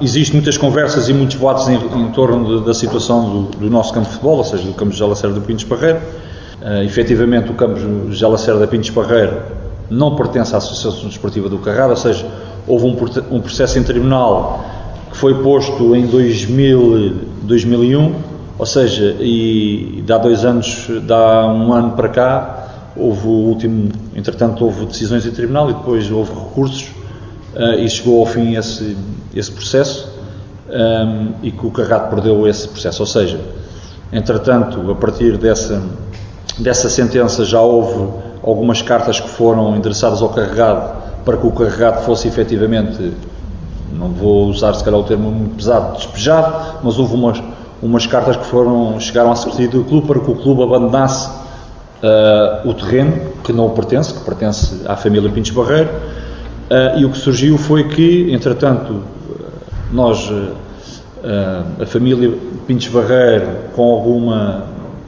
Existem muitas conversas e muitos votos em torno da situação do nosso campo de futebol, ou seja, do campo José Lacerda da Pintos Parreiro. Efetivamente, o campo José Lacerda da Pintos Parreiro não pertence à Associação Desportiva do Carrado, ou seja, houve um processo em tribunal que foi posto em 2001, ou seja, e há 2 anos, há um ano para cá, entretanto houve decisões em tribunal e depois houve recursos, e chegou ao fim esse processo, e que o Carrado perdeu esse processo, ou seja, entretanto, a partir dessa sentença já houve algumas cartas que foram endereçadas ao Carregado para que o Carregado fosse efetivamente, não vou usar se calhar o termo muito pesado, despejado, mas houve umas cartas que chegaram à Secretaria do Clube para que o clube abandonasse o terreno que não pertence, que pertence à família Pintos Parreiro, e o que surgiu foi que, entretanto, a família Pintos Parreiro, com alguma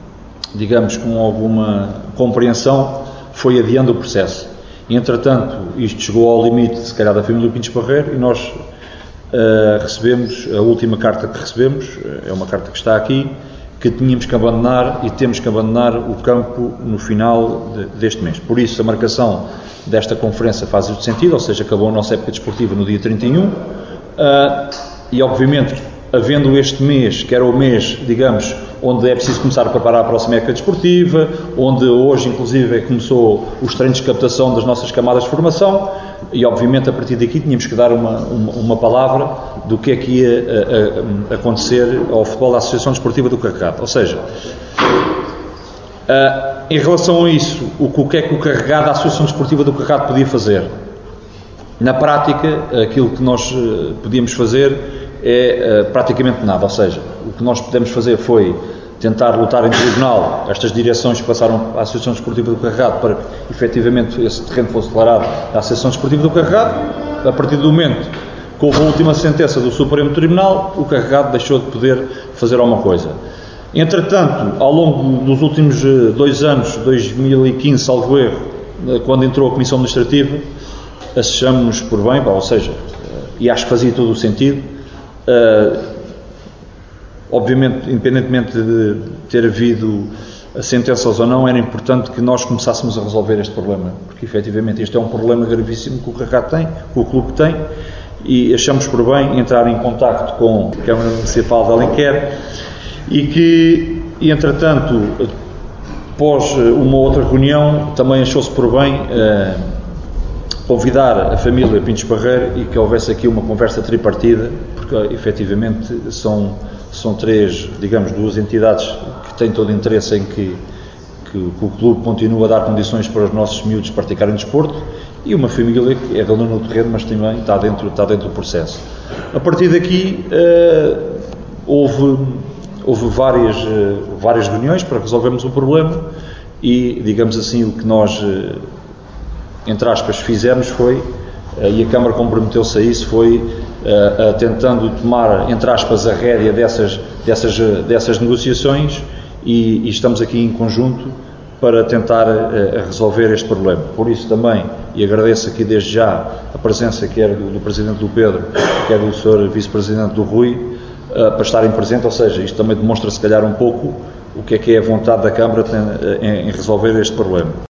compreensão, foi adiando o processo. Entretanto, isto chegou ao limite, se calhar, da família Pintos Parreiro, e nós recebemos, a última carta que recebemos, é uma carta que está aqui, que tínhamos que abandonar e temos que abandonar o campo no final deste mês. Por isso, a marcação desta conferência faz muito sentido, ou seja, acabou a nossa época desportiva no dia 31, e obviamente, havendo este mês, que era o mês, digamos, onde é preciso começar a preparar a próxima época desportiva, onde hoje, inclusive, começou os treinos de captação das nossas camadas de formação, e obviamente a partir daqui tínhamos que dar uma palavra do que é que ia acontecer ao futebol da Associação Desportiva do Carregado. Ou seja, em relação a isso, o que é que o Carregado, a Associação Desportiva do Carregado podia fazer? Na prática, aquilo que nós podíamos fazer é praticamente nada, ou seja, o que nós pudemos fazer foi tentar lutar em tribunal estas direções que passaram à Associação Desportiva do Carregado para que efetivamente esse terreno fosse declarado à Associação Desportiva do Carregado. A partir do momento que houve a última sentença do Supremo Tribunal, o Carregado deixou de poder fazer alguma coisa. Entretanto, ao longo dos últimos 2 anos, 2015, salvo erro, quando entrou a Comissão Administrativa, achamos por bem, ou seja, e acho que fazia todo o sentido, obviamente, independentemente de ter havido sentenças ou não, era importante que nós começássemos a resolver este problema, porque efetivamente este é um problema gravíssimo que o Carregado tem, que o clube tem, e achamos por bem entrar em contacto com a Câmara Municipal de Alenquer e entretanto, após uma outra reunião, também achou-se por bem convidar a família Pintos Parreiro e que houvesse aqui uma conversa tripartida, porque efetivamente são 3, digamos, 2 entidades que têm todo o interesse em que o clube continue a dar condições para os nossos miúdos praticarem desporto, e uma família que é dona no terreno, mas também está dentro do processo. A partir daqui houve várias reuniões para resolvermos o problema e, digamos assim, o que nós, entre aspas, fizemos foi, e a Câmara comprometeu-se a isso, foi tentando tomar, entre aspas, a rédea dessas negociações e estamos aqui em conjunto para tentar resolver este problema. Por isso também, e agradeço aqui desde já a presença quer do Presidente do Pedro, quer do Sr. Vice-Presidente do Rui, para estarem presentes, ou seja, isto também demonstra se calhar um pouco o que é a vontade da Câmara em resolver este problema.